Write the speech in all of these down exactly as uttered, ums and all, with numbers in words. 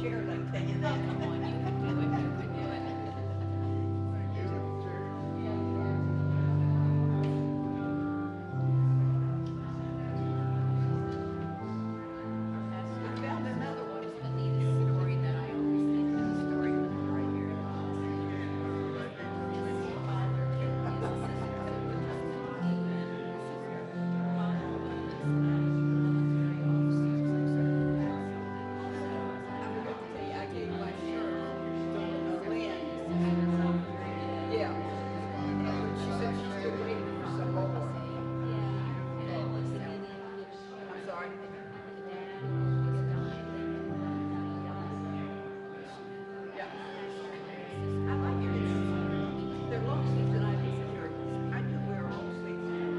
chair, I tell you that. Come on, you can do it. You can do it. I found another one. It's the neatest story that I always think of the story right here in I'm going to tell you, I gave my shirt to Lynn. Yeah. And she said she's still waiting for some more. I'm sorry. Yeah. I like it. They're long sleeves and I listen to I do wear long sleeves.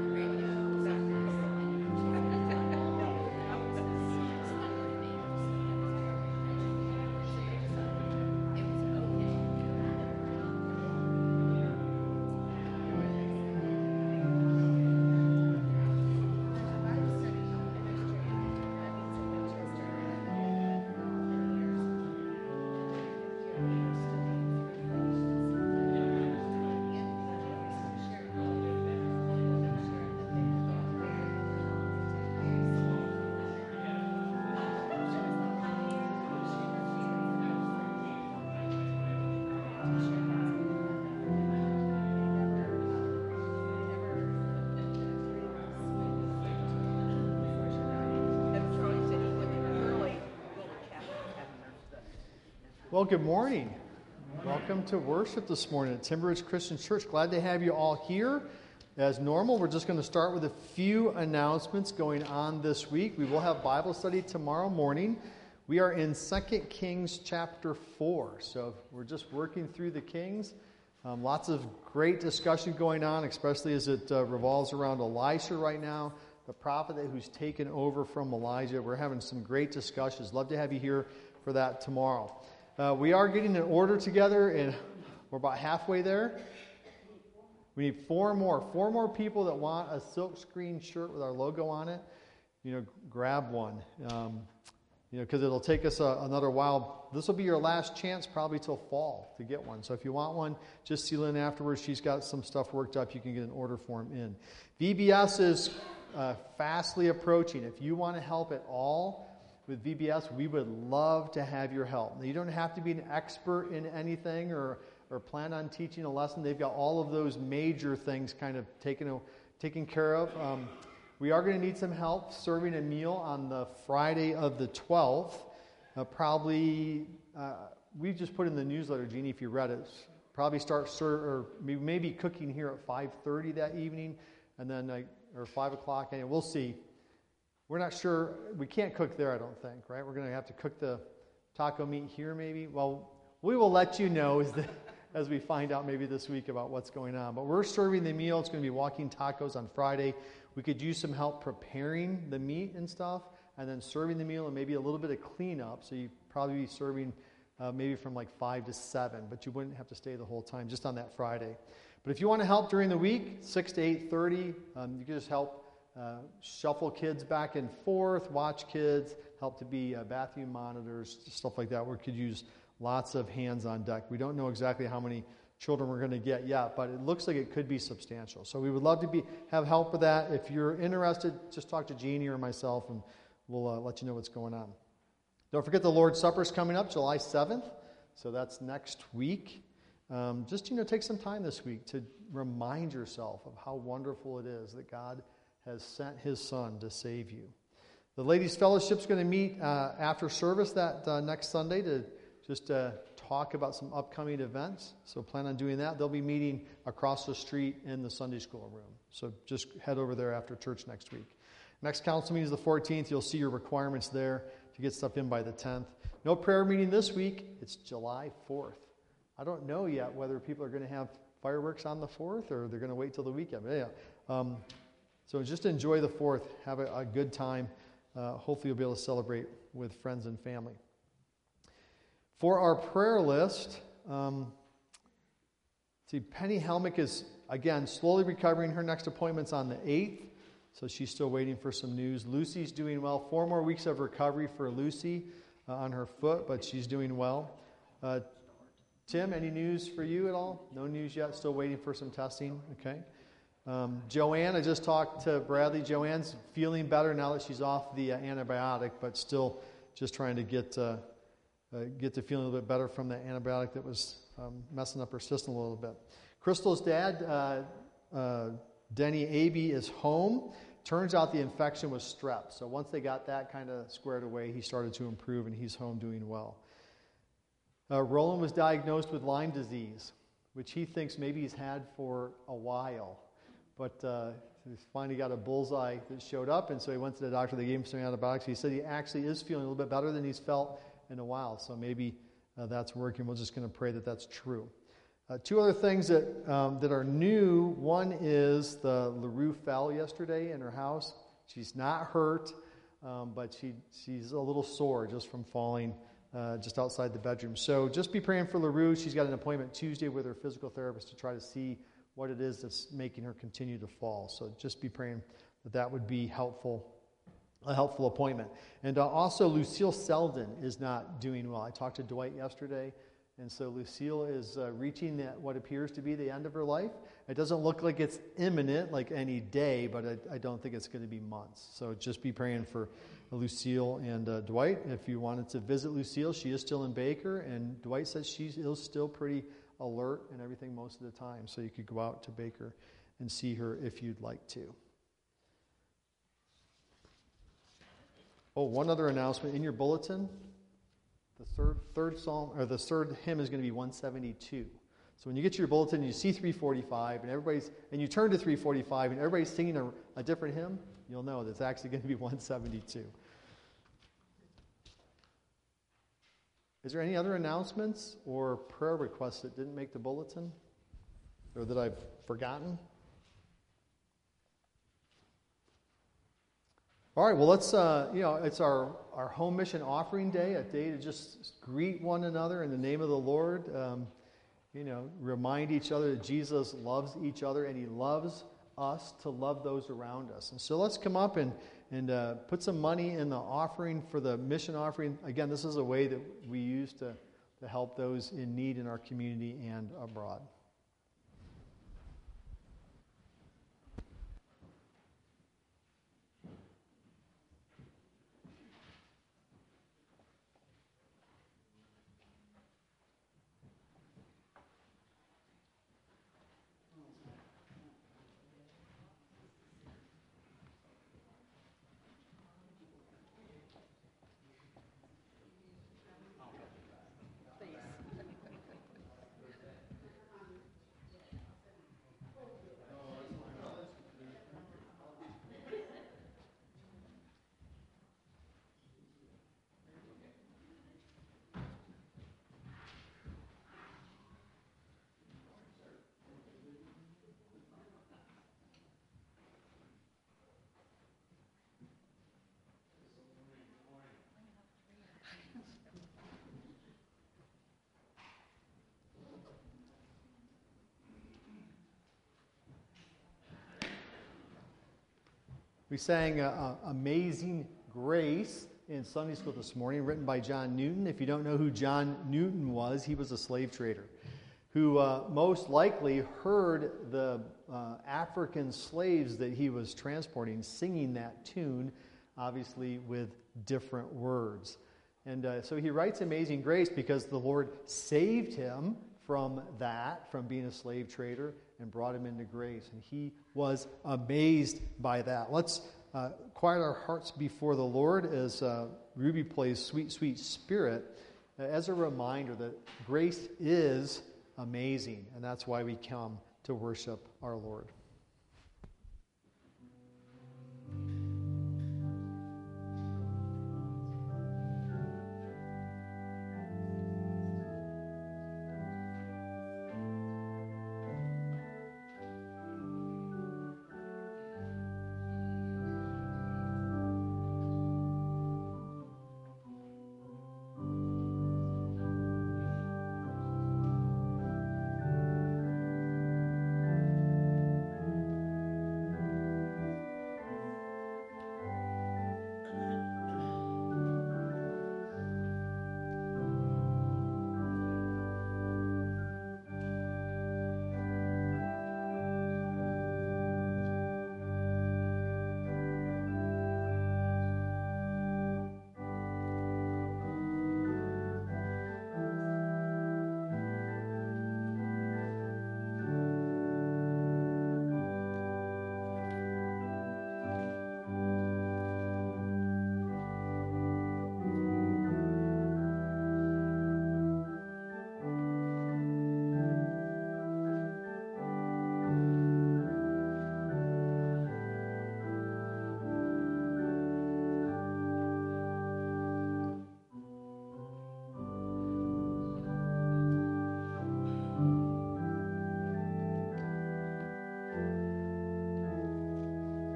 Well, good morning. Welcome to worship this morning at Timber Ridge Christian Church. Glad to have you all here. As normal, we're just going to start with a few announcements going on this week. We will have Bible study tomorrow morning. We are in Second Kings chapter four, so we're just working through the Kings. Um, lots of great discussion going on, especially as it uh, revolves around Elisha right now, the prophet who's taken over from Elijah. We're having some great discussions. Love to have you here for that tomorrow. Uh, we are getting an order together, and we're about halfway there. We need four more. Four more people that want a silk screen shirt with our logo on it. You know, grab one. Um, you know, because it'll take us a, another while. This will be your last chance, probably till fall, to get one. So if you want one, just see Lynn afterwards. She's got some stuff worked up. You can get an order form in. V B S is uh, fastly approaching. If you want to help at all with V B S, we would love to have your help. Now, you don't have to be an expert in anything or or plan on teaching a lesson. They've got all of those major things kind of taken taken care of. Um, we are going to need some help serving a meal on the Friday of the twelfth. Uh, probably, uh, we just put in the newsletter, Jeannie, if you read it. Probably start ser- or maybe cooking here at five thirty that evening, and then uh, or five o'clock. And we'll see. We're not sure. We can't cook there, I don't think, right? We're going to have to cook the taco meat here maybe. Well, we will let you know as, the, as we find out maybe this week about what's going on. But we're serving the meal. It's going to be walking tacos on Friday. We could use some help preparing the meat and stuff, and then serving the meal and maybe a little bit of cleanup. So you'd probably be serving uh, maybe from like five to seven, but you wouldn't have to stay the whole time just on that Friday. But if you want to help during the week, six to eight thirty, um, you can just help Uh, shuffle kids back and forth, watch kids, help to be uh, bathroom monitors, stuff like that. We could use lots of hands on deck. We don't know exactly how many children we're going to get yet, but it looks like it could be substantial. So we would love to be have help with that. If you're interested, just talk to Jeannie or myself, and we'll uh, let you know what's going on. Don't forget the Lord's Supper is coming up July seventh, so that's next week. Um, just, you know, take some time this week to remind yourself of how wonderful it is that God has sent his son to save you. The Ladies' Fellowship is going to meet uh, after service that uh, next Sunday to just uh, talk about some upcoming events. So plan on doing that. They'll be meeting across the street in the Sunday school room. So just head over there after church next week. Next council meeting is the fourteenth. You'll see your requirements there to get stuff in by the tenth. No prayer meeting this week. It's July fourth. I don't know yet whether people are going to have fireworks on the fourth or they're going to wait till the weekend. But yeah. Um, So just enjoy the fourth. Have a, a good time. Uh, hopefully you'll be able to celebrate with friends and family. For our prayer list, um, see, Penny Helmick is, again, slowly recovering. Her next appointment's on the eighth, so she's still waiting for some news. Lucy's doing well. Four more weeks of recovery for Lucy. uh, on her foot, but she's doing well. Uh, Tim, any news for you at all? No news yet. Still waiting for some testing. Okay. Um, Joanne, I just talked to Bradley. Joanne's feeling better now that she's off the uh, antibiotic, but still just trying to get uh, uh, get to feeling a little bit better from the antibiotic that was um, messing up her system a little bit. Crystal's dad, uh, uh, Denny Abe, is home. Turns out the infection was strep. So once they got that kind of squared away, he started to improve, and he's home doing well. Uh, Roland was diagnosed with Lyme disease, which he thinks maybe he's had for a while. But uh, he finally got a bullseye that showed up, and so he went to the doctor. They gave him some antibiotics. He said he actually is feeling a little bit better than he's felt in a while. So maybe uh, that's working. We're just going to pray that that's true. Uh, two other things that um, that are new. One is the LaRue fell yesterday in her house. She's not hurt, um, but she she's a little sore just from falling uh, just outside the bedroom. So just be praying for LaRue. She's got an appointment Tuesday with her physical therapist to try to see what it is that's making her continue to fall. So just be praying that that would be helpful, a helpful appointment. And uh, also Lucille Selden is not doing well. I talked to Dwight yesterday. And so Lucille is uh, reaching that, what appears to be the end of her life. It doesn't look like it's imminent, like any day, but I, I don't think it's going to be months. So just be praying for Lucille and uh, Dwight. If you wanted to visit Lucille, she is still in Baker, and Dwight says she's still pretty alert and everything most of the time. So you could go out to Baker and see her if you'd like to. Oh, one other announcement in your bulletin. The third third psalm or the third hymn is going to be one seventy-two. So when you get to your bulletin, you see three forty-five, and everybody's and you turn to three forty-five, and everybody's singing a, a different hymn. You'll know that it's actually going to be one seventy-two. Is there any other announcements or prayer requests that didn't make the bulletin, or that I've forgotten? All right, well, let's, uh, you know, it's our, our home mission offering day, a day to just greet one another in the name of the Lord. Um, you know, remind each other that Jesus loves each other, and he loves us to love those around us. And so let's come up and, and uh, put some money in the offering for the mission offering. Again, this is a way that we use to, to help those in need in our community and abroad. We sang uh, uh, Amazing Grace in Sunday school this morning, written by John Newton. If you don't know who John Newton was, he was a slave trader who uh, most likely heard the uh, African slaves that he was transporting singing that tune, obviously with different words. And uh, so he writes Amazing Grace because the Lord saved him from that, from being a slave trader, and brought him into grace. And he was amazed by that. Let's uh, quiet our hearts before the Lord as uh, Ruby plays Sweet, Sweet Spirit, uh, as a reminder that grace is amazing, and that's why we come to worship our Lord.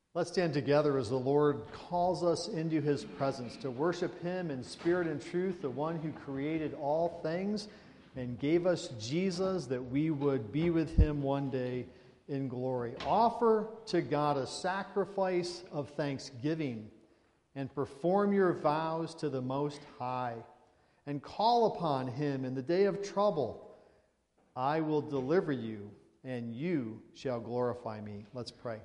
Let's stand together as the Lord calls us into his presence to worship him in spirit and truth, the one who created all things and gave us Jesus that we would be with him one day in glory. Offer to God a sacrifice of thanksgiving and perform your vows to the Most High and call upon him in the day of trouble. I will deliver you and you shall glorify me. Let's pray.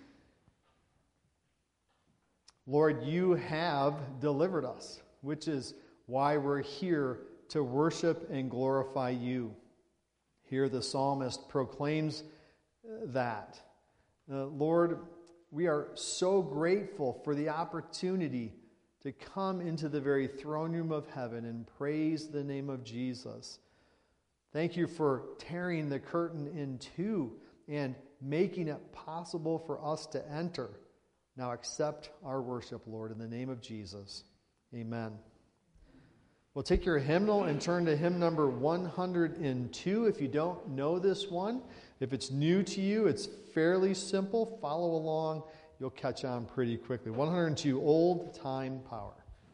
Lord, you have delivered us, which is why we're here to worship and glorify you. Here the psalmist proclaims that. Uh, Lord, we are so grateful for the opportunity to come into the very throne room of heaven and praise the name of Jesus. Thank you for tearing the curtain in two and making it possible for us to enter. Now accept our worship, Lord, in the name of Jesus. Amen. Well, take your hymnal and turn to hymn number one hundred two if you don't know this one. If it's new to you, it's fairly simple. Follow along. You'll catch on pretty quickly. one hundred two, Old Time Power.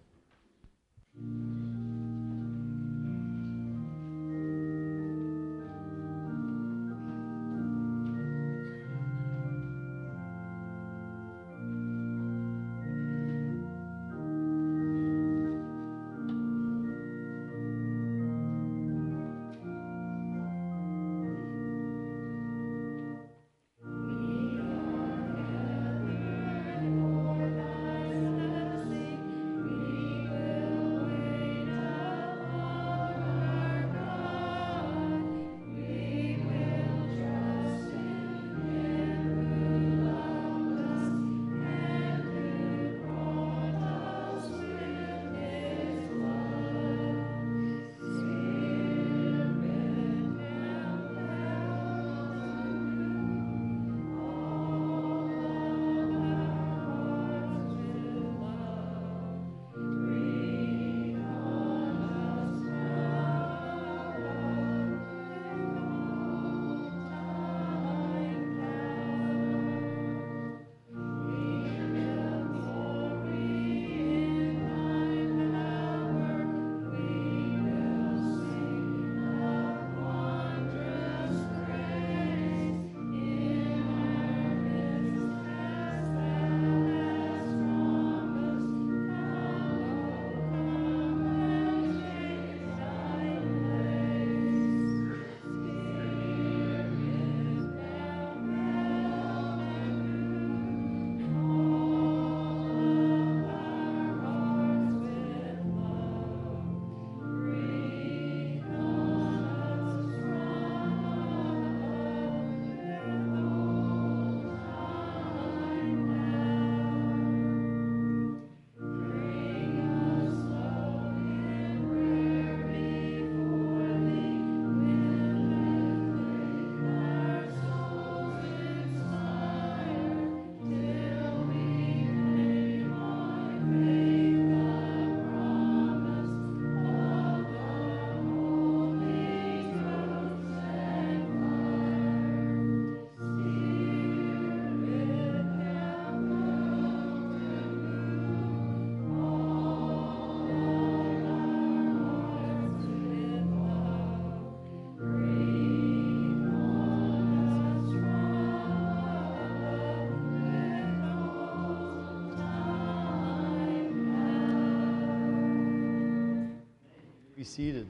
Be seated.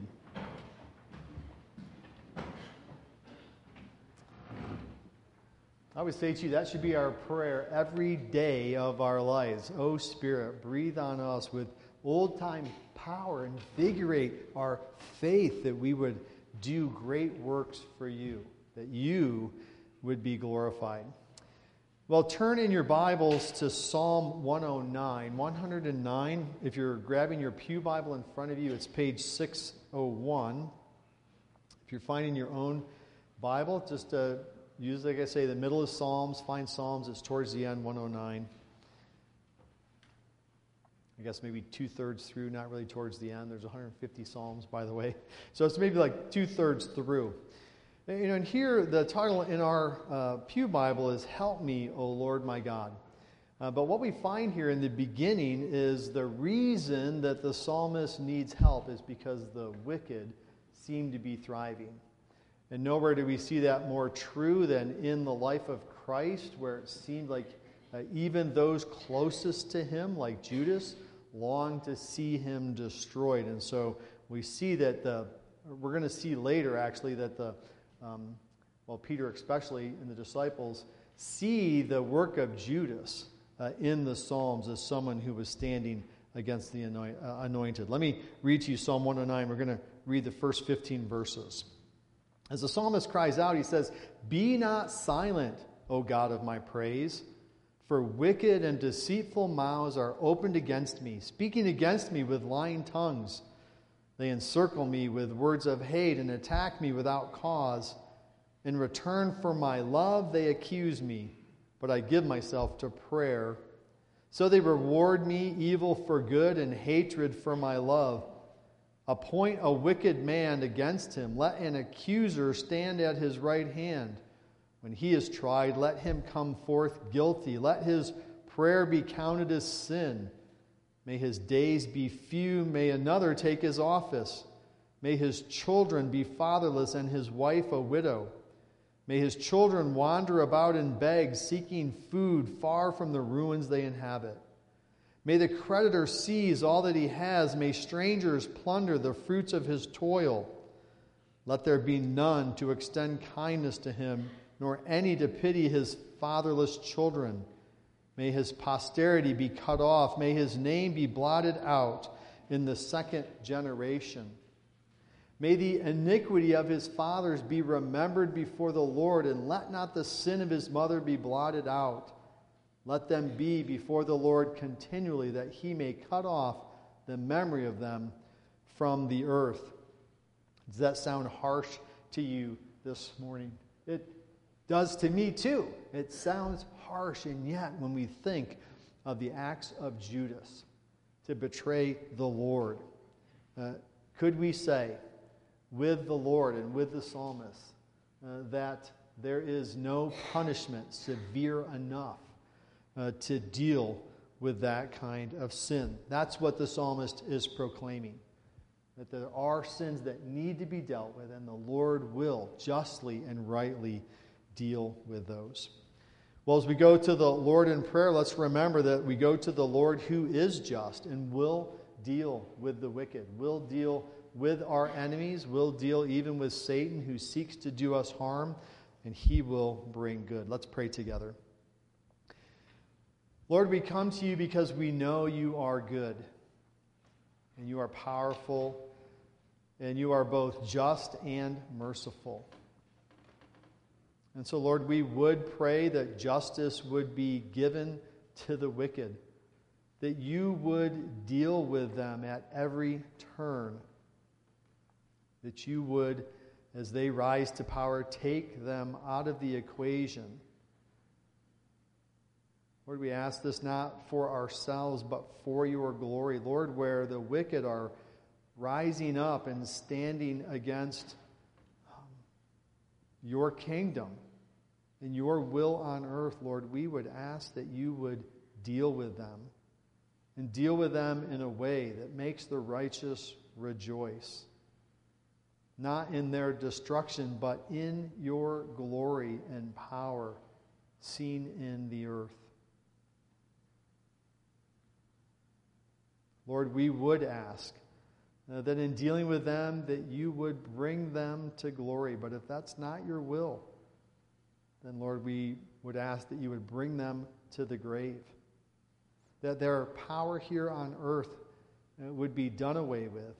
I would say to you, that should be our prayer every day of our lives. Oh, Spirit, breathe on us with old-time power, invigorate our faith that we would do great works for you, that you would be glorified. Well, turn in your Bibles to Psalm one oh nine. one oh nine, if you're grabbing your pew Bible in front of you, it's page six oh one. If you're finding your own Bible, just uh, use, like I say, the middle of Psalms. Find Psalms, it's towards the end, one oh nine. I guess maybe two-thirds through, not really towards the end. There's one hundred fifty Psalms, by the way. So it's maybe like two-thirds through. You know, and here the title in our uh, pew Bible is "Help Me, O Lord my God." Uh, but what we find here in the beginning is the reason that the psalmist needs help is because the wicked seem to be thriving. And nowhere do we see that more true than in the life of Christ, where it seemed like uh, even those closest to him, like Judas, longed to see him destroyed. And so we see that the, we're going to see later actually that the, um, well, Peter especially and the disciples see the work of Judas uh, in the Psalms as someone who was standing against the anoint, uh, anointed. Let me read to you Psalm one oh nine. We're going to read the first fifteen verses. As the psalmist cries out, he says, "Be not silent, O God of my praise, for wicked and deceitful mouths are opened against me, speaking against me with lying tongues. They encircle me with words of hate and attack me without cause. In return for my love, they accuse me, but I give myself to prayer. So they reward me evil for good and hatred for my love. Appoint a wicked man against him. Let an accuser stand at his right hand. When he is tried, let him come forth guilty. Let his prayer be counted as sin. May his days be few. May another take his office. May his children be fatherless and his wife a widow. May his children wander about and beg, seeking food far from the ruins they inhabit. May the creditor seize all that he has. May strangers plunder the fruits of his toil. Let there be none to extend kindness to him, nor any to pity his fatherless children. May his posterity be cut off. May his name be blotted out in the second generation. May the iniquity of his fathers be remembered before the Lord, and let not the sin of his mother be blotted out. Let them be before the Lord continually, that he may cut off the memory of them from the earth." Does that sound harsh to you this morning? It does to me too. It sounds harsh, and yet when we think of the acts of Judas to betray the Lord, uh, could we say with the Lord and with the psalmist uh, that there is no punishment severe enough uh, to deal with that kind of sin? That's what the psalmist is proclaiming, that there are sins that need to be dealt with, and the Lord will justly and rightly deal with those. Well, as we go to the Lord in prayer, let's remember that we go to the Lord who is just and will deal with the wicked, will deal with our enemies, will deal even with Satan who seeks to do us harm, and he will bring good. Let's pray together. Lord, we come to you because we know you are good, and you are powerful, and you are both just and merciful. And so, Lord, we would pray that justice would be given to the wicked, that you would deal with them at every turn, that you would, as they rise to power, take them out of the equation. Lord, we ask this not for ourselves, but for your glory. Lord, where the wicked are rising up and standing against um, your kingdom and your will on earth, Lord, we would ask that you would deal with them, and deal with them in a way that makes the righteous rejoice. Not in their destruction, but in your glory and power seen in the earth. Lord, we would ask uh, that in dealing with them, that you would bring them to glory. But if that's not your will, then, Lord, we would ask that you would bring them to the grave. That their power here on earth uh, would be done away with.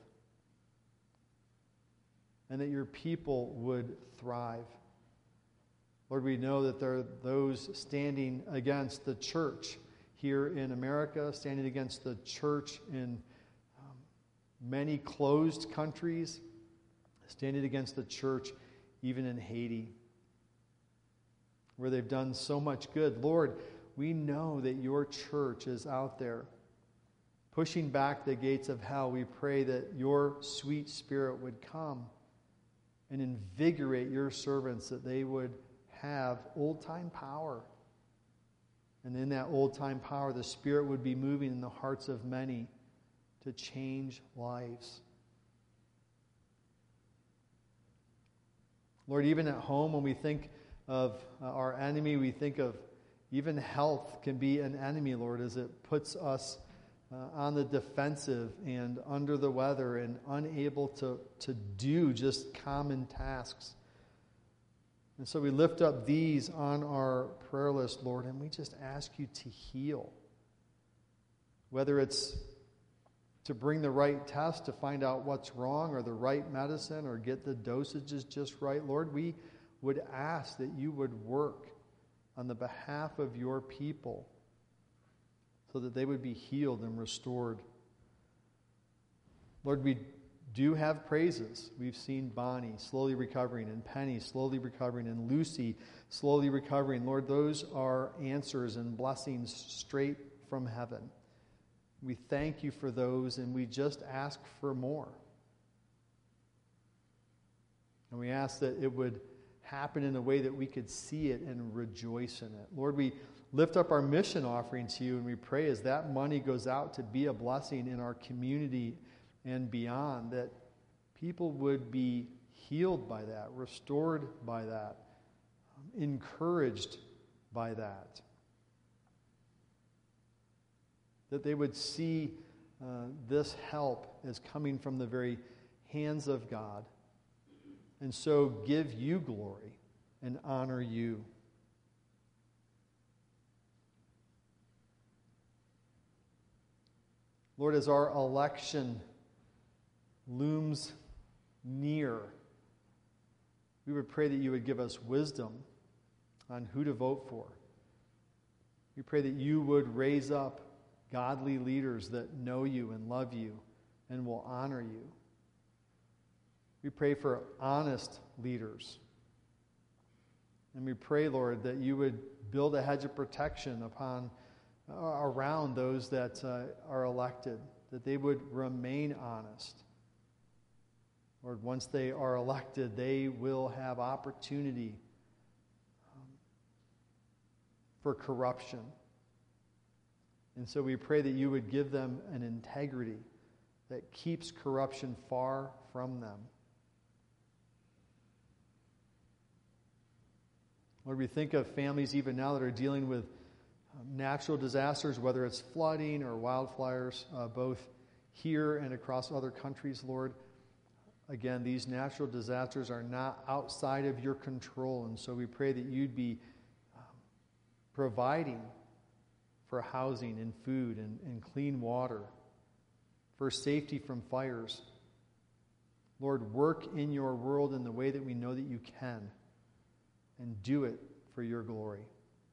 And that your people would thrive. Lord, we know that there are those standing against the church here in America, standing against the church in um, many closed countries, standing against the church even in Haiti, where they've done so much good. Lord, we know that your church is out there pushing back the gates of hell. We pray that your sweet Spirit would come and invigorate your servants, that they would have old-time power, And in that old-time power, the Spirit would be moving in the hearts of many to change lives. Lord, even at home, when we think of uh, our enemy, we think of even health can be an enemy, Lord, as it puts us uh, on the defensive and under the weather and unable to, to do just common tasks. And so we lift up these on our prayer list, Lord, and we just ask you to heal. Whether it's to bring the right test to find out what's wrong, or the right medicine, or get the dosages just right, Lord, we would ask that you would work on the behalf of your people so that they would be healed and restored. Lord, we do have praises. We've seen Bonnie slowly recovering, and Penny slowly recovering, and Lucy slowly recovering. Lord, those are answers and blessings straight from heaven. We thank you for those, and we just ask for more. And we ask that it would happen in a way that we could see it and rejoice in it. Lord, we lift up our mission offering to you, and we pray as that money goes out to be a blessing in our community and beyond, that people would be healed by that, restored by that, um, encouraged by that. That they would see uh, this help as coming from the very hands of God, and so give you glory and honor you. Lord, as our election looms near, we would pray that you would give us wisdom on who to vote for. We pray that you would raise up godly leaders that know you and love you and will honor you. We pray for honest leaders. And we pray, Lord, that you would build a hedge of protection upon uh, around those that uh, are elected, that they would remain honest. Lord, once they are elected, they will have opportunity um, for corruption. And so we pray that you would give them an integrity that keeps corruption far from them. Lord, we think of families even now that are dealing with um, natural disasters, whether it's flooding or wildfires, uh, both here and across other countries, Lord. Again, these natural disasters are not outside of your control, and so we pray that you'd be um, providing for housing and food and, and clean water, for safety from fires. Lord, work in your world in the way that we know that you can, and do it for your glory.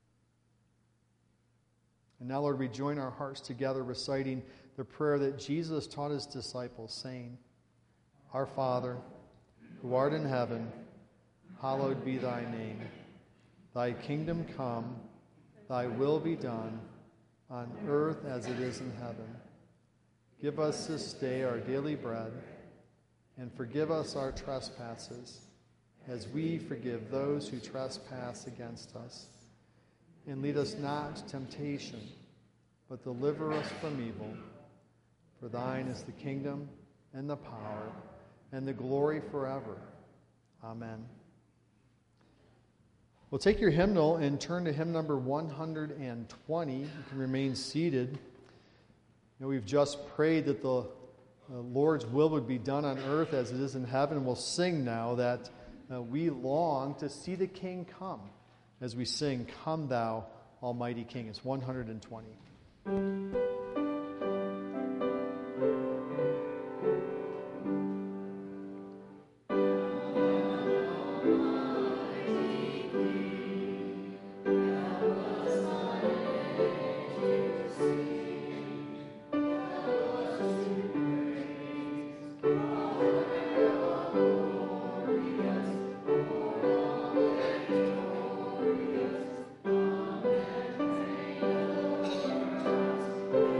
And now, Lord, we join our hearts together reciting the prayer that Jesus taught his disciples, saying, Our Father, who art in heaven, hallowed be thy name. Thy kingdom come, thy will be done, on earth as it is in heaven. Give us this day our daily bread, and forgive us our trespasses, as we forgive those who trespass against us. And lead us not to temptation, but deliver us from evil. For thine is the kingdom, and the power, and the glory forever. Amen. Well, take your hymnal and turn to hymn number one hundred twenty. You can remain seated. You know, we've just prayed that the, the Lord's will would be done on earth as it is in heaven. We'll sing now that uh, we long to see the King come as we sing, Come Thou Almighty King. It's one hundred twenty. Amen.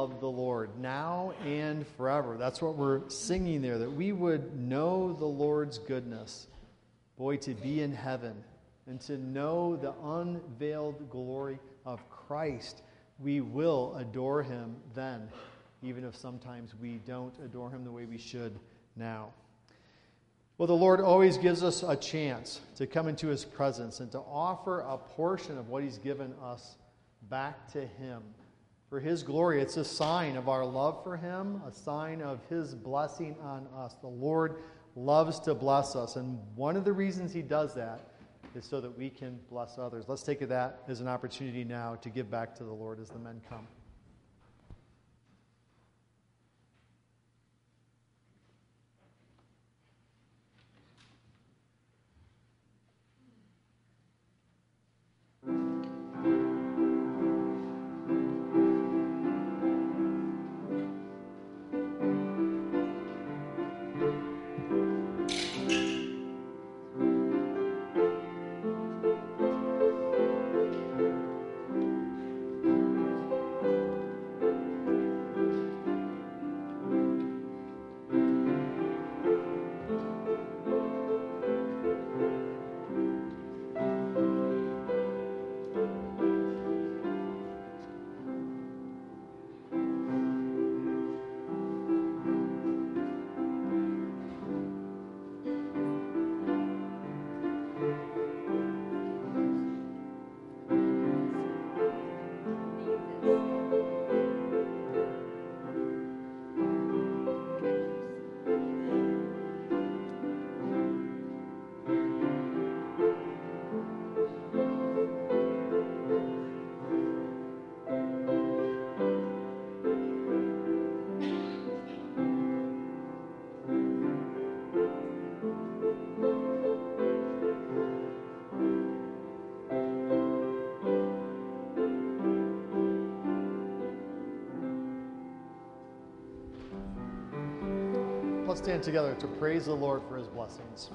love the Lord now and forever. That's what we're singing there, that we would know the Lord's goodness. Boy, to be in heaven and to know the unveiled glory of Christ, we will adore him then, even if sometimes we don't adore him the way we should now. Well, the Lord always gives us a chance to come into his presence and to offer a portion of what he's given us back to him. For his glory, it's a sign of our love for him, a sign of his blessing on us. The Lord loves to bless us, and one of the reasons he does that is so that we can bless others. Let's take that as an opportunity now to give back to the Lord as the men come. Let's stand together to praise the Lord for his blessings.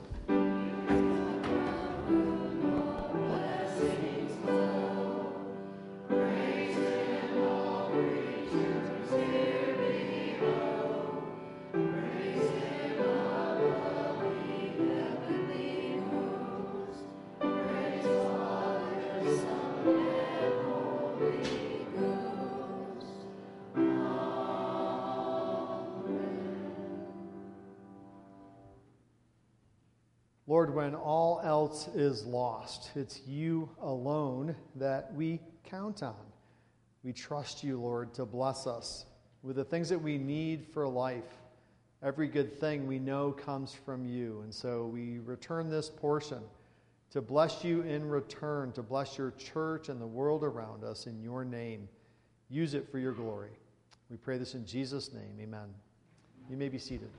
Lord, when all else is lost, it's you alone that we count on. We trust you, Lord, to bless us with the things that we need for life. Every good thing we know comes from you. And so we return this portion to bless you in return, to bless your church and the world around us in your name. Use it for your glory. We pray this in Jesus' name. Amen. You may be seated.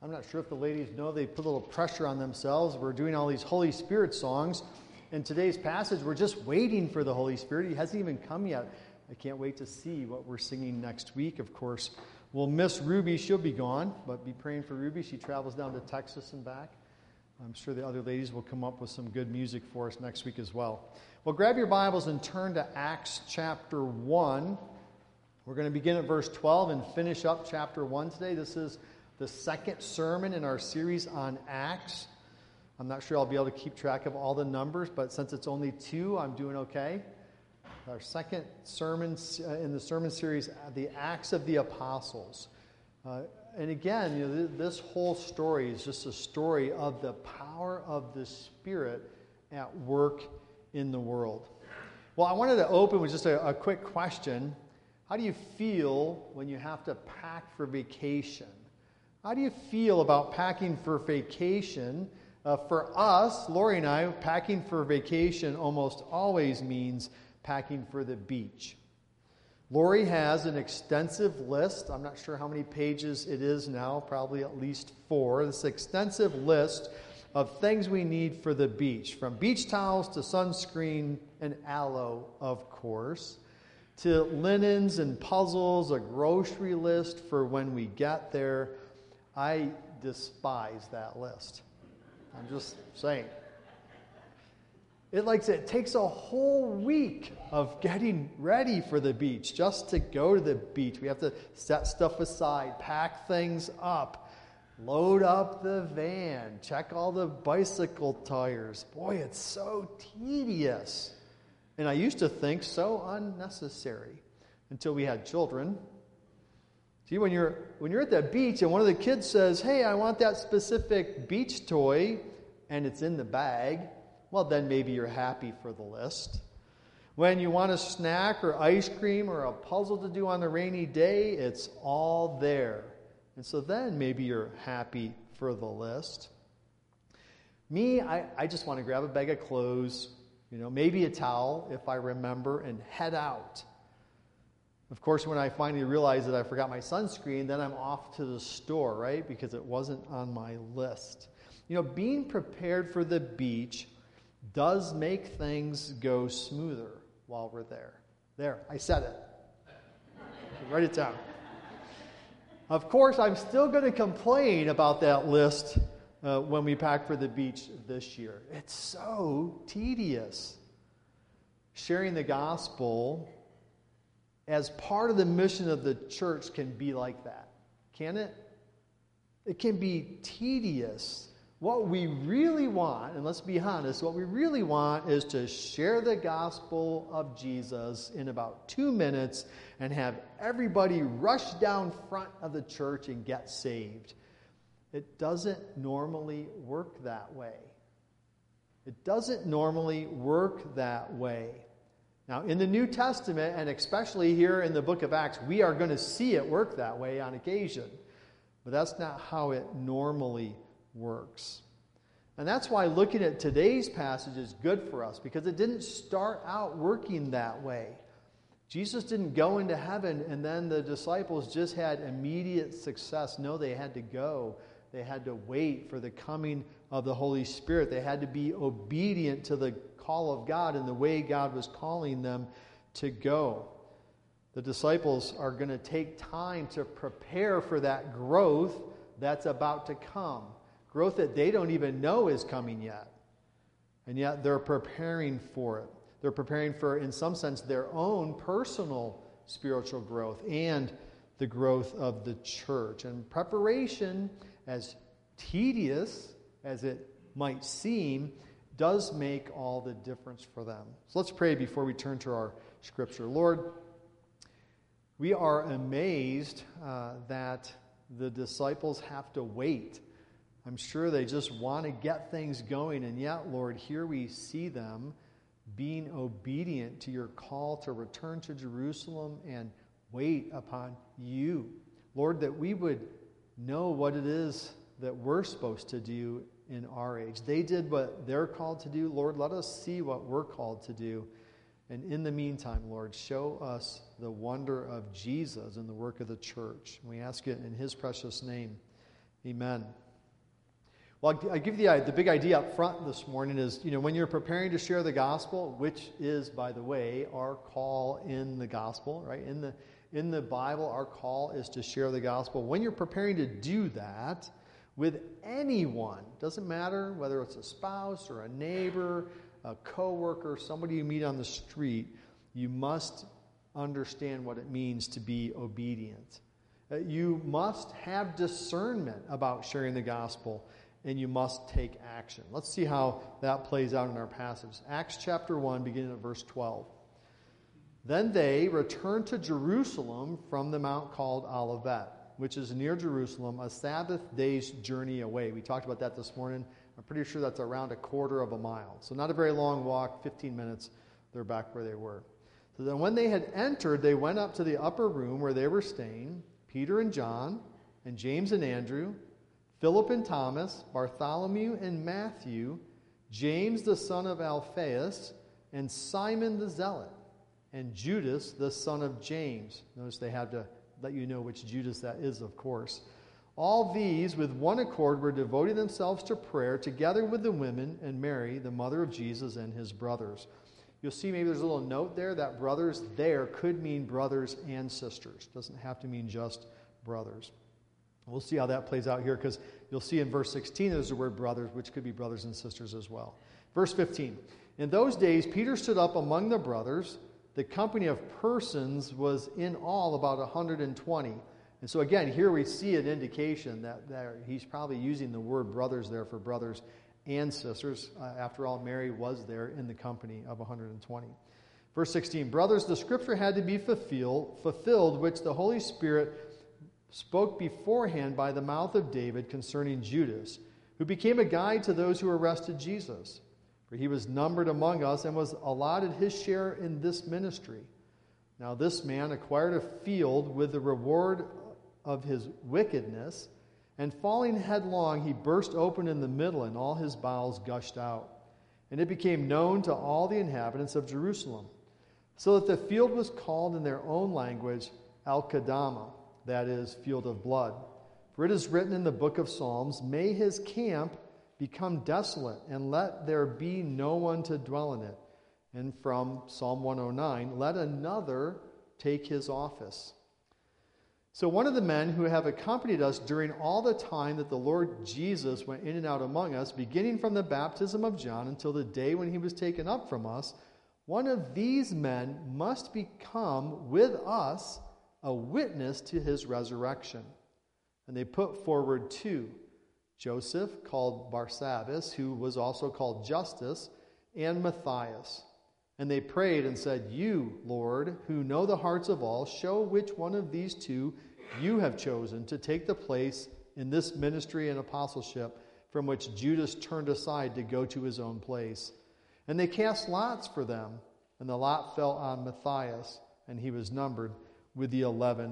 I'm not sure if the ladies know, they put a little pressure on themselves. We're doing all these Holy Spirit songs. In today's passage, we're just waiting for the Holy Spirit. He hasn't even come yet. I can't wait to see what we're singing next week. Of course, we'll miss Ruby. She'll be gone, but be praying for Ruby. She travels down to Texas and back. I'm sure the other ladies will come up with some good music for us next week as well. Well, grab your Bibles and turn to Acts chapter one. We're going to begin at verse twelve and finish up chapter one today. This is the second sermon in our series on Acts. I'm not sure I'll be able to keep track of all the numbers, but since it's only two, I'm doing okay. Our second sermon uh, in the sermon series, the Acts of the Apostles. Uh, and again, you know, th- this whole story is just a story of the power of the Spirit at work in the world. Well, I wanted to open with just a, a quick question. How do you feel when you have to pack for vacation? How do you feel about packing for vacation? Uh, for us, Lori and I, packing for vacation almost always means packing for the beach. Lori has an extensive list. I'm not sure how many pages it is now, probably at least four. This extensive list of things we need for the beach, from beach towels to sunscreen and aloe, of course, to linens and puzzles, a grocery list for when we get there. I despise that list. I'm just saying. It like it takes a whole week of getting ready for the beach just to go to the beach. We have to set stuff aside, pack things up, load up the van, check all the bicycle tires. Boy, it's so tedious. And I used to think so unnecessary until we had children. See, when you're when you're at the beach and one of the kids says, "Hey, I want that specific beach toy," and it's in the bag, well, then maybe you're happy for the list. When you want a snack or ice cream or a puzzle to do on the rainy day, it's all there. And so then maybe you're happy for the list. Me, I, I just want to grab a bag of clothes, you know, maybe a towel if I remember, and head out. Of course, when I finally realize that I forgot my sunscreen, then I'm off to the store, right? Because it wasn't on my list. You know, being prepared for the beach does make things go smoother while we're there. There, I said it. Write it down. Of course, I'm still going to complain about that list uh, when we pack for the beach this year. It's so tedious. Sharing the gospel as part of the mission of the church can be like that, can it? It can be tedious. What we really want, and let's be honest, what we really want is to share the gospel of Jesus in about two minutes and have everybody rush down front of the church and get saved. It doesn't normally work that way. It doesn't normally work that way. Now, in the New Testament, and especially here in the book of Acts, we are going to see it work that way on occasion. But that's not how it normally works. And that's why looking at today's passage is good for us, because it didn't start out working that way. Jesus didn't go into heaven and then the disciples just had immediate success. No, they had to go. They had to wait for the coming of the Holy Spirit. They had to be obedient to the call of God and the way God was calling them to go. The disciples are going to take time to prepare for that growth that's about to come. Growth that they don't even know is coming yet. And yet they're preparing for it. They're preparing for, in some sense, their own personal spiritual growth and the growth of the church. And preparation, as tedious as it might seem, does make all the difference for them. So let's pray before we turn to our scripture. Lord, we are amazed uh, that the disciples have to wait. I'm sure they just want to get things going, and yet, Lord, here we see them being obedient to your call to return to Jerusalem and wait upon you. Lord, that we would know what it is that we're supposed to do in our age. They did what they're called to do. Lord, let us see what we're called to do. And in the meantime, Lord, show us the wonder of Jesus and the work of the church. We ask it in his precious name. Amen. Well, I give you the, the big idea up front this morning is, you know, when you're preparing to share the gospel, which is, by the way, our call in the gospel, right? In the in the Bible, our call is to share the gospel. When you're preparing to do that with anyone, doesn't matter whether it's a spouse or a neighbor, a coworker, somebody you meet on the street, you must understand what it means to be obedient. Uh, you must have discernment about sharing the gospel, and you must take action. Let's see how that plays out in our passage. Acts chapter one, beginning at verse twelve. Then they returned to Jerusalem from the mount called Olivet, which is near Jerusalem, a Sabbath day's journey away. We talked about that this morning. I'm pretty sure that's around a quarter of a mile. So not a very long walk, fifteen minutes, they're back where they were. So then when they had entered, they went up to the upper room where they were staying, Peter and John, and James and Andrew, Philip and Thomas, Bartholomew and Matthew, James the son of Alphaeus, and Simon the Zealot, and Judas the son of James. Notice they had to let you know which Judas that is, of course. All these, with one accord, were devoting themselves to prayer, together with the women and Mary, the mother of Jesus, and his brothers. You'll see maybe there's a little note there that brothers there could mean brothers and sisters. Doesn't have to mean just brothers. We'll see how that plays out here, because you'll see in verse sixteen there's the word brothers, which could be brothers and sisters as well. Verse fifteen. In those days Peter stood up among the brothers. The company of persons was in all about one hundred twenty. And so again, here we see an indication that, that he's probably using the word brothers there for brothers and sisters. Uh, after all, Mary was there in the company of one hundred twenty. Verse sixteen. Brothers, the scripture had to be fulfilled, fulfilled which the Holy Spirit spoke beforehand by the mouth of David concerning Judas, who became a guide to those who arrested Jesus. For he was numbered among us and was allotted his share in this ministry. Now this man acquired a field with the reward of his wickedness, and falling headlong, he burst open in the middle, and all his bowels gushed out. And it became known to all the inhabitants of Jerusalem, so that the field was called in their own language Al-Qadama, that is, field of blood. For it is written in the book of Psalms, may his camp become desolate, and let there be no one to dwell in it. And from Psalm one oh nine, let another take his office. So one of the men who have accompanied us during all the time that the Lord Jesus went in and out among us, beginning from the baptism of John until the day when he was taken up from us, one of these men must become with us a witness to his resurrection. And they put forward two, Joseph, called Barsabbas, who was also called Justus, and Matthias. And they prayed and said, you, Lord, who know the hearts of all, show which one of these two you have chosen to take the place in this ministry and apostleship from which Judas turned aside to go to his own place. And they cast lots for them, and the lot fell on Matthias, and he was numbered with the eleven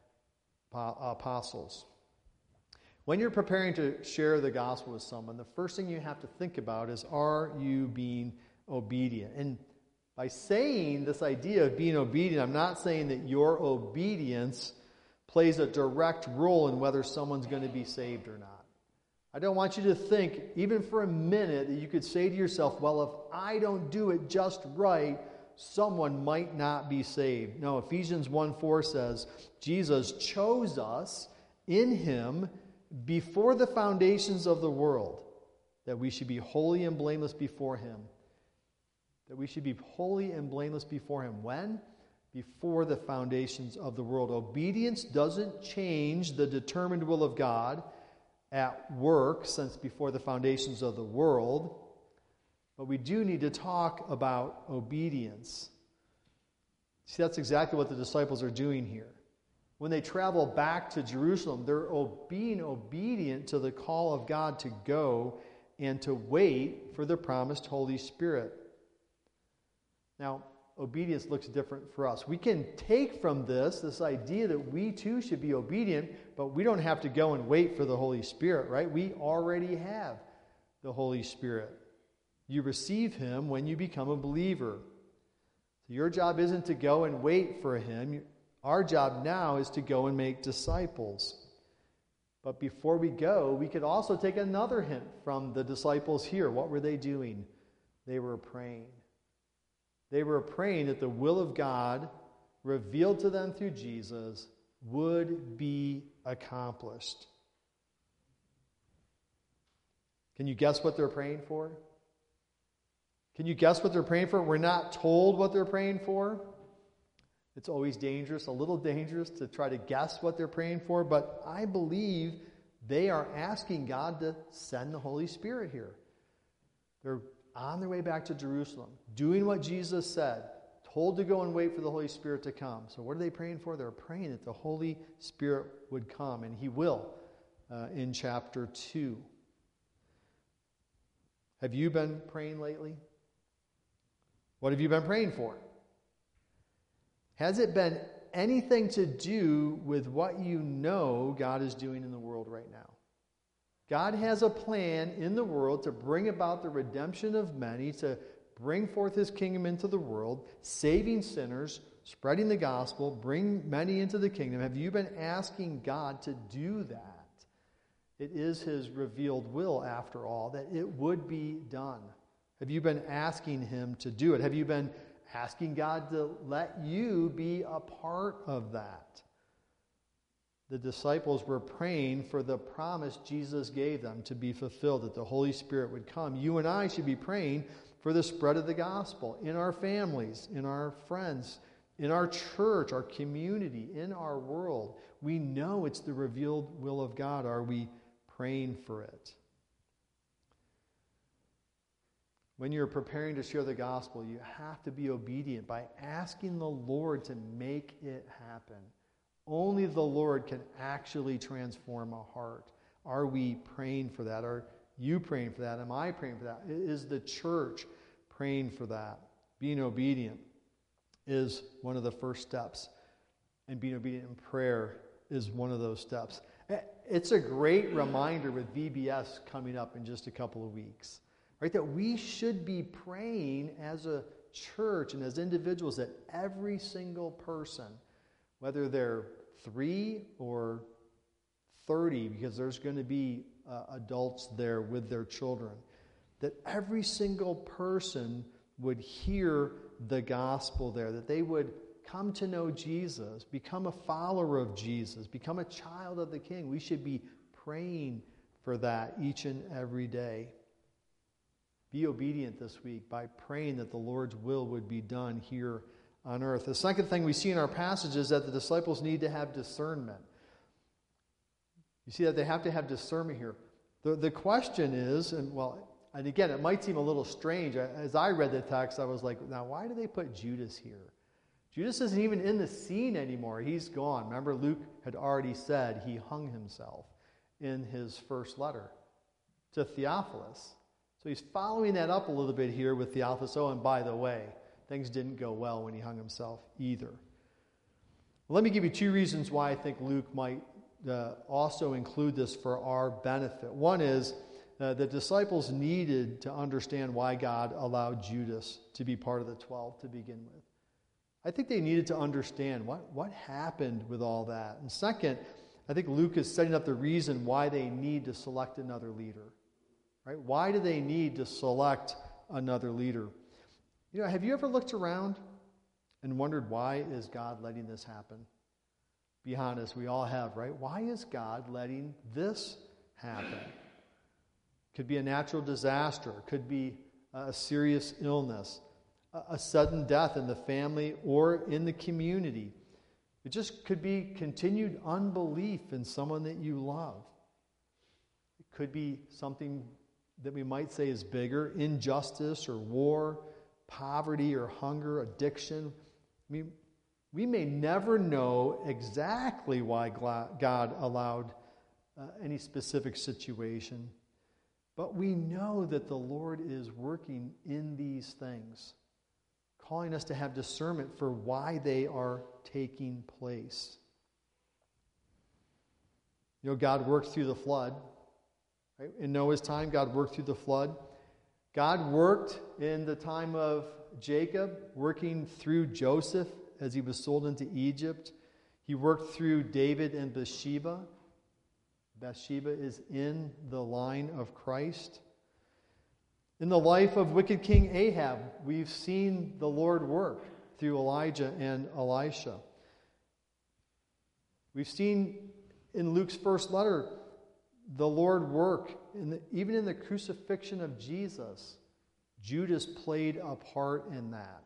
apostles. When you're preparing to share the gospel with someone, the first thing you have to think about is, are you being obedient? And by saying this idea of being obedient, I'm not saying that your obedience plays a direct role in whether someone's going to be saved or not. I don't want you to think, even for a minute, that you could say to yourself, well, if I don't do it just right, someone might not be saved. No, Ephesians one four says, Jesus chose us in him before the foundations of the world, that we should be holy and blameless before him. That we should be holy and blameless before him. When? Before the foundations of the world. Obedience doesn't change the determined will of God at work since before the foundations of the world. But we do need to talk about obedience. See, that's exactly what the disciples are doing here. When they travel back to Jerusalem, they're being obedient to the call of God to go and to wait for the promised Holy Spirit. Now, obedience looks different for us. We can take from this, this idea that we too should be obedient, but we don't have to go and wait for the Holy Spirit, right? We already have the Holy Spirit. You receive him when you become a believer. So your job isn't to go and wait for him. Our job now is to go and make disciples. But before we go, we could also take another hint from the disciples here. What were they doing? They were praying. They were praying that the will of God, revealed to them through Jesus, would be accomplished. Can you guess what they're praying for? Can you guess what they're praying for? We're not told what they're praying for. It's always dangerous, a little dangerous to try to guess what they're praying for, but I believe they are asking God to send the Holy Spirit here. They're on their way back to Jerusalem, doing what Jesus said, told to go and wait for the Holy Spirit to come. So what are they praying for? They're praying that the Holy Spirit would come, and He will uh, in chapter two. Have you been praying lately? What have you been praying for? Has it been anything to do with what you know God is doing in the world right now? God has a plan in the world to bring about the redemption of many, to bring forth His kingdom into the world, saving sinners, spreading the gospel, bring many into the kingdom. Have you been asking God to do that? It is His revealed will, after all, that it would be done. Have you been asking Him to do it? Have you been asking God to let you be a part of that? The disciples were praying for the promise Jesus gave them to be fulfilled, that the Holy Spirit would come. You and I should be praying for the spread of the gospel in our families, in our friends, in our church, our community, in our world. We know it's the revealed will of God. Are we praying for it? When you're preparing to share the gospel, you have to be obedient by asking the Lord to make it happen. Only the Lord can actually transform a heart. Are we praying for that? Are you praying for that? Am I praying for that? Is the church praying for that? Being obedient is one of the first steps, and being obedient in prayer is one of those steps. It's a great reminder with V B S coming up in just a couple of weeks, right? That we should be praying as a church and as individuals that every single person, whether they're three or thirty, because there's going to be uh, adults there with their children, that every single person would hear the gospel there, that they would come to know Jesus, become a follower of Jesus, become a child of the King. We should be praying for that each and every day. Be obedient this week by praying that the Lord's will would be done here on earth. The second thing we see in our passage is that the disciples need to have discernment. You see that they have to have discernment here. The, the question is, and well, and again, it might seem a little strange. As I read the text, I was like, now why do they put Judas here? Judas isn't even in the scene anymore. He's gone. Remember, Luke had already said he hung himself in his first letter to Theophilus. So he's following that up a little bit here with Theophilus. Oh, and by the way, things didn't go well when he hung himself either. Let me give you two reasons why I think Luke might uh, also include this for our benefit. One is uh, the disciples needed to understand why God allowed Judas to be part of the twelve to begin with. I think they needed to understand what, what happened with all that. And second, I think Luke is setting up the reason why they need to select another leader. Right? Why do they need to select another leader? You know, have you ever looked around and wondered, why is God letting this happen? Be honest, we all have, right? Why is God letting this happen? Could be a natural disaster. Could be a serious illness. A sudden death in the family or in the community. It just could be continued unbelief in someone that you love. It could be something that we might say is bigger, injustice or war, poverty or hunger, addiction. I mean, we may never know exactly why God allowed uh, any specific situation, but we know that the Lord is working in these things, calling us to have discernment for why they are taking place. You know, God worked through the flood. Right? In Noah's time, God worked through the flood. God worked in the time of Jacob, working through Joseph as he was sold into Egypt. He worked through David and Bathsheba. Bathsheba is in the line of Christ. In the life of wicked King Ahab, we've seen the Lord work through Elijah and Elisha. We've seen in Luke's first letter the Lord work. In the, even in the crucifixion of Jesus, Judas played a part in that.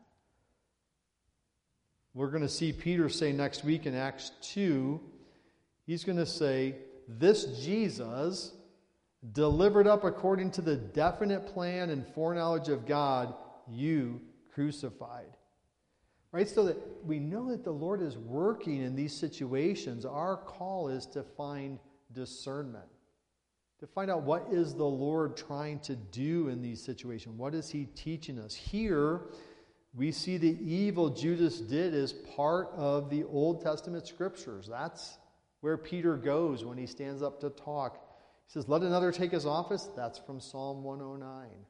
We're going to see Peter say next week in Acts two, he's going to say, this Jesus, delivered up according to the definite plan and foreknowledge of God, you crucified. Right? So that we know that the Lord is working in these situations. Our call is to find discernment. To find out what is the Lord trying to do in these situations. What is He teaching us? Here, we see the evil Judas did as part of the Old Testament Scriptures. That's where Peter goes when he stands up to talk. He says, let another take his office. That's from Psalm one oh nine.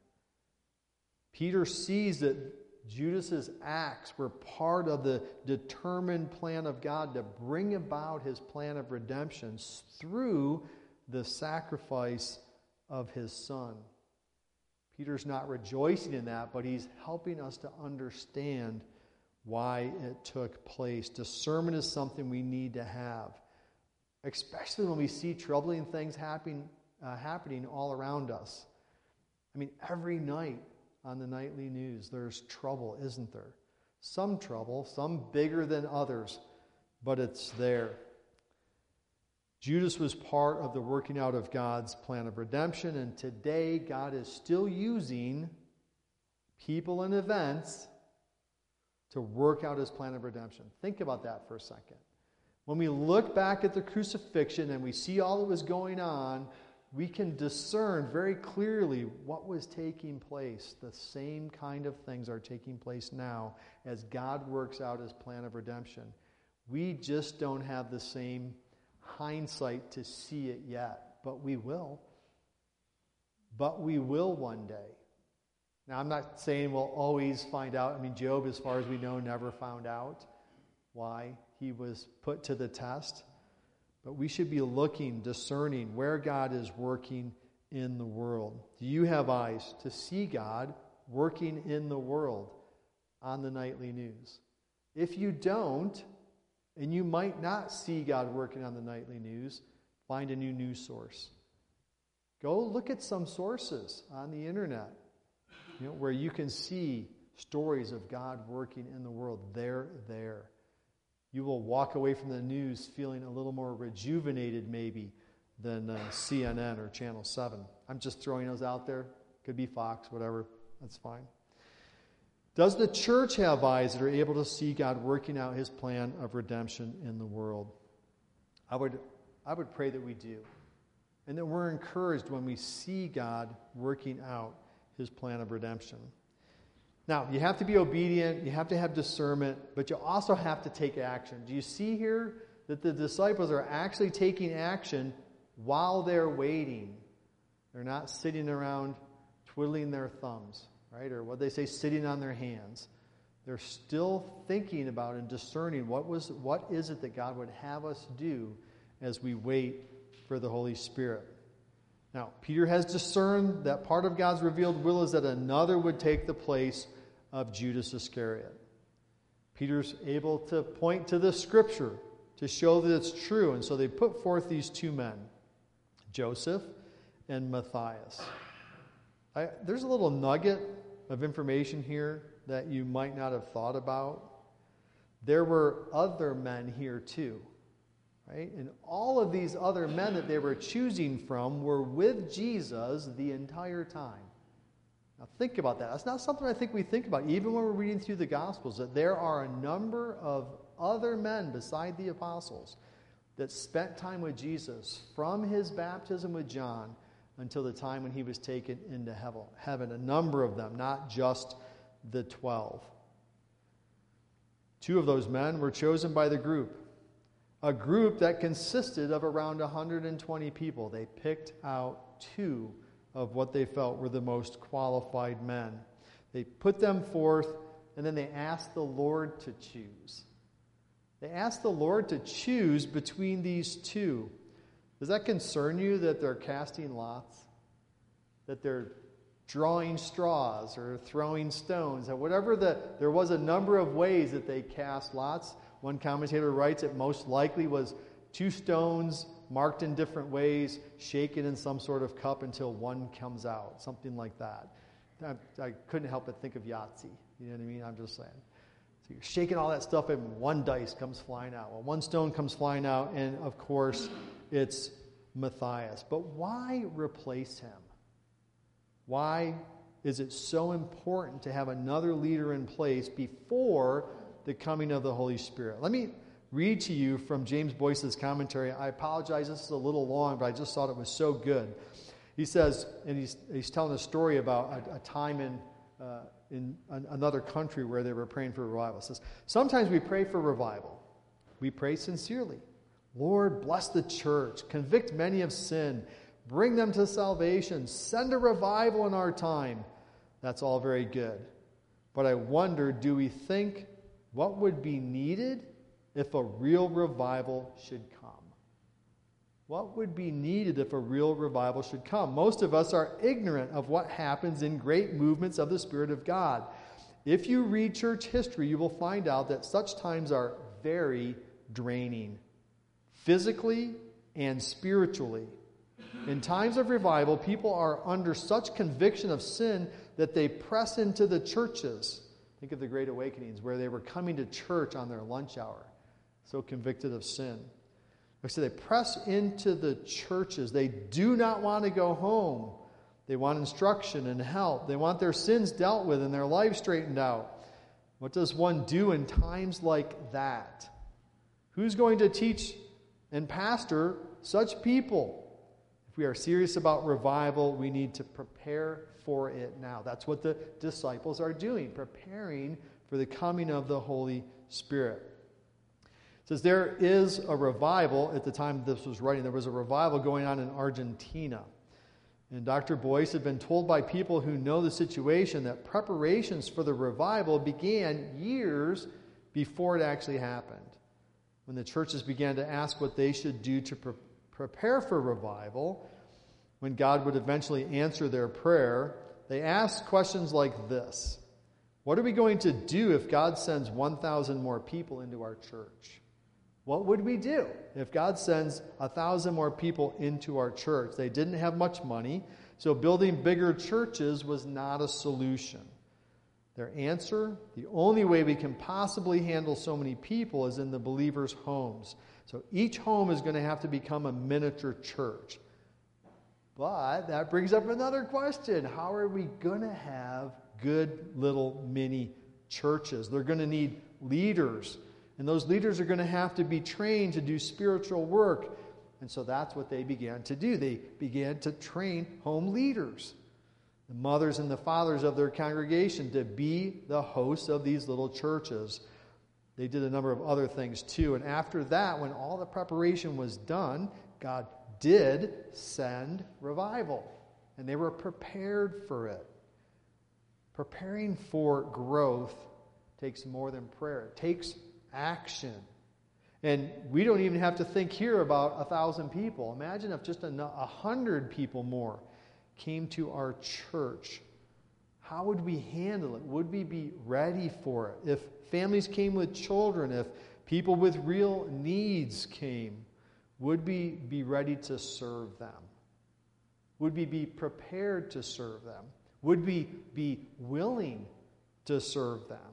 Peter sees that Judas's acts were part of the determined plan of God to bring about His plan of redemption through the sacrifice of His Son. Peter's not rejoicing in that, but he's helping us to understand why it took place. Discernment is something we need to have, especially when we see troubling things happening, uh, happening all around us. I mean, every night on the nightly news, there's trouble, isn't there? Some trouble, some bigger than others, but it's there. Judas was part of the working out of God's plan of redemption, and today God is still using people and events to work out His plan of redemption. Think about that for a second. When we look back at the crucifixion and we see all that was going on, we can discern very clearly what was taking place. The same kind of things are taking place now as God works out His plan of redemption. We just don't have the same hindsight to see it yet, but we will. But we will one day. Now, I'm not saying we'll always find out. I mean, Job, as far as we know, never found out why he was put to the test. But we should be looking, discerning where God is working in the world. Do you have eyes to see God working in the world on the nightly news? If you don't, and you might not see God working on the nightly news, find a new news source. Go look at some sources on the internet, you know, where you can see stories of God working in the world. They're there. You will walk away from the news feeling a little more rejuvenated maybe than uh, C N N or Channel seven. I'm just throwing those out there. Could be Fox, whatever. That's fine. Does the church have eyes that are able to see God working out His plan of redemption in the world? I would, I would pray that we do. And that we're encouraged when we see God working out His plan of redemption. Now, you have to be obedient, you have to have discernment, but you also have to take action. Do you see here that the disciples are actually taking action while they're waiting? They're not sitting around twiddling their thumbs, right? Or what they say, sitting on their hands. They're still thinking about and discerning what was what is it that God would have us do as we wait for the Holy Spirit. Now, Peter has discerned that part of God's revealed will is that another would take the place of Judas Iscariot. Peter's able to point to the Scripture to show that it's true, and so they put forth these two men, Joseph and Matthias. I, there's a little nugget of information here that you might not have thought about. There were other men here too. Right? And all of these other men that they were choosing from were with Jesus the entire time. Now think about that. That's not something I think we think about, even when we're reading through the Gospels, that there are a number of other men beside the apostles that spent time with Jesus from His baptism with John until the time when He was taken into heaven. A number of them, not just the twelve. Two of those men were chosen by the group. A group that consisted of around one hundred twenty people. They picked out two of what they felt were the most qualified men. They put them forth, and then they asked the Lord to choose. They asked the Lord to choose between these two. Does that concern you that they're casting lots? That they're drawing straws or throwing stones? And whatever the, there was a number of ways that they cast lots. One commentator writes it most likely was two stones marked in different ways, shaken in some sort of cup until one comes out, something like that. I, I couldn't help but think of Yahtzee. You know what I mean? I'm just saying. So you're shaking all that stuff and one dice comes flying out. Well, one stone comes flying out, and of course, it's Matthias. But why replace him? Why is it so important to have another leader in place before the coming of the Holy Spirit? Let me read to you from James Boyce's commentary. I apologize, this is a little long, but I just thought it was so good. He says, and he's, he's telling a story about a, a time in, uh, in an, another country where they were praying for revival. He says, sometimes we pray for revival. We pray sincerely. Lord, bless the church, convict many of sin, bring them to salvation, send a revival in our time. That's all very good. But I wonder, do we think what would be needed if a real revival should come? What would be needed if a real revival should come? Most of us are ignorant of what happens in great movements of the Spirit of God. If you read church history, you will find out that such times are very draining, physically and spiritually. In times of revival, people are under such conviction of sin that they press into the churches. Think of the Great Awakenings, where they were coming to church on their lunch hour, so convicted of sin. So they press into the churches. They do not want to go home. They want instruction and help. They want their sins dealt with and their life straightened out. What does one do in times like that? Who's going to teach and pastor such people? If we are serious about revival, we need to prepare for it now. That's what the disciples are doing, preparing for the coming of the Holy Spirit. It says there is a revival. At the time this was writing, there was a revival going on in Argentina. And Doctor Boyce had been told by people who know the situation that preparations for the revival began years before it actually happened. When the churches began to ask what they should do to pre- prepare for revival, when God would eventually answer their prayer, they asked questions like this. What are we going to do if God sends one thousand more people into our church? What would we do if God sends one thousand more people into our church? They didn't have much money, so building bigger churches was not a solution. Their answer, the only way we can possibly handle so many people is in the believers' homes. So each home is going to have to become a miniature church. But that brings up another question. How are we going to have good little mini churches? They're going to need leaders. And those leaders are going to have to be trained to do spiritual work. And so that's what they began to do. They began to train home leaders, the mothers and the fathers of their congregation, to be the hosts of these little churches. They did a number of other things too. And after that, when all the preparation was done, God did send revival. And they were prepared for it. Preparing for growth takes more than prayer. It takes action. And we don't even have to think here about a thousand people. Imagine if just a, a hundred people more came to our church. How would we handle it? Would we be ready for it? If families came with children, if people with real needs came, would we be ready to serve them? Would we be prepared to serve them? Would we be willing to serve them?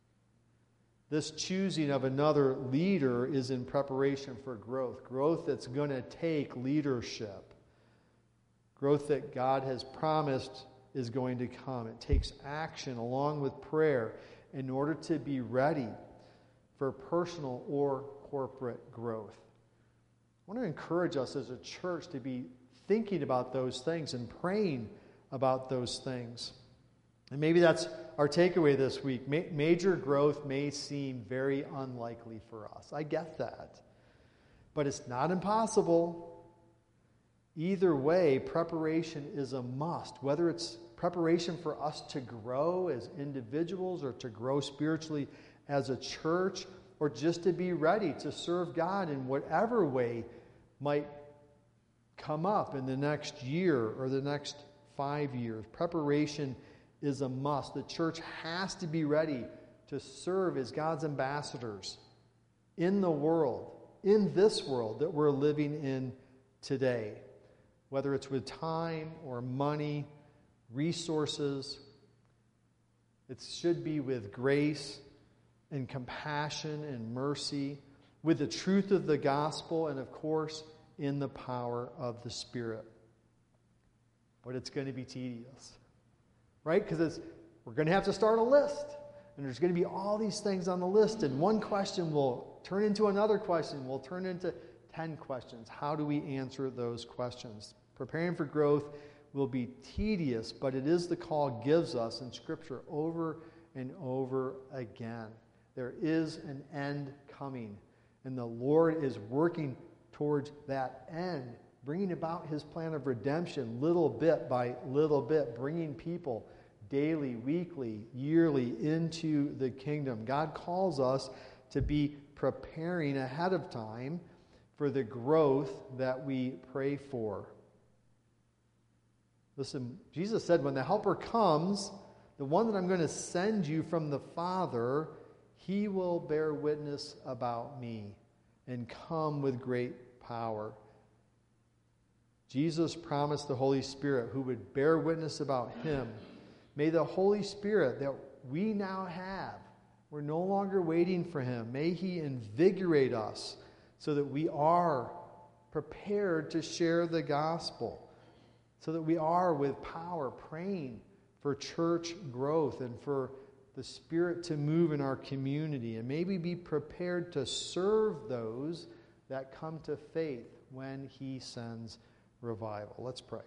This choosing of another leader is in preparation for growth. Growth that's going to take leadership. Growth that God has promised is going to come. It takes action along with prayer in order to be ready for personal or corporate growth. I want to encourage us as a church to be thinking about those things and praying about those things. And maybe that's our takeaway this week. Ma- major growth may seem very unlikely for us. I get that. But it's not impossible. Either way, preparation is a must. Whether it's preparation for us to grow as individuals or to grow spiritually as a church, or just to be ready to serve God in whatever way might come up in the next year or the next five years. Preparation is a must. The church has to be ready to serve as God's ambassadors in the world, in this world that we're living in today, whether it's with time or money, resources. It should be with grace and compassion and mercy, with the truth of the gospel, and of course, in the power of the Spirit. But it's going to be tedious, right? Because we're going to have to start a list, and there's going to be all these things on the list, and one question will turn into another question, will turn into ten questions. How do we answer those questions? Preparing for growth will be tedious, but it is the call gives us in Scripture over and over again. There is an end coming, and the Lord is working towards that end, bringing about his plan of redemption little bit by little bit, bringing people daily, weekly, yearly into the kingdom. God calls us to be preparing ahead of time for the growth that we pray for. Listen, Jesus said, when the Helper comes, the one that I'm going to send you from the Father, he will bear witness about me and come with great power. Jesus promised the Holy Spirit who would bear witness about him. May the Holy Spirit that we now have, we're no longer waiting for him. May he invigorate us so that we are prepared to share the gospel, so that we are with power praying for church growth and for the Spirit to move in our community, and maybe be prepared to serve those that come to faith when he sends revival. Let's pray.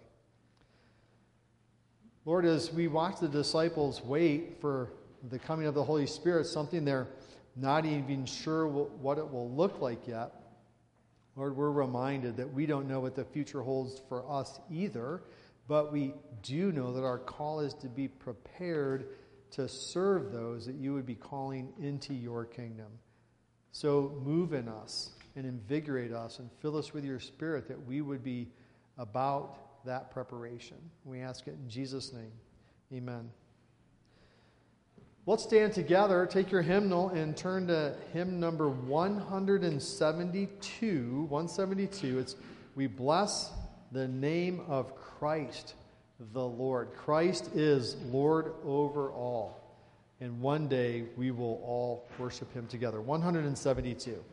Lord, as we watch the disciples wait for the coming of the Holy Spirit, something they're not even sure what it will look like yet, Lord, we're reminded that we don't know what the future holds for us either, but we do know that our call is to be prepared to serve those that you would be calling into your kingdom. So move in us and invigorate us and fill us with your Spirit that we would be about that preparation. We ask it in Jesus' name. Amen. Let's stand together, take your hymnal, and turn to hymn number one seventy-two. one seventy-two. It's We Bless the Name of Christ the Lord. Christ is Lord over all. And one day we will all worship him together. one seventy-two.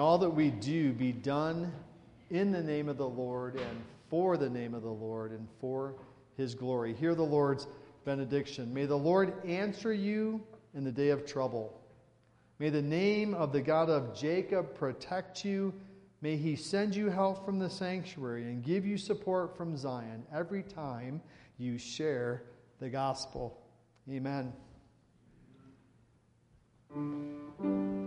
all that we do be done in the name of the Lord and for the name of the Lord and for his glory. Hear the Lord's benediction. May the Lord answer you in the day of trouble. May the name of the God of Jacob protect you. May he send you help from the sanctuary and give you support from Zion every time you share the gospel. Amen.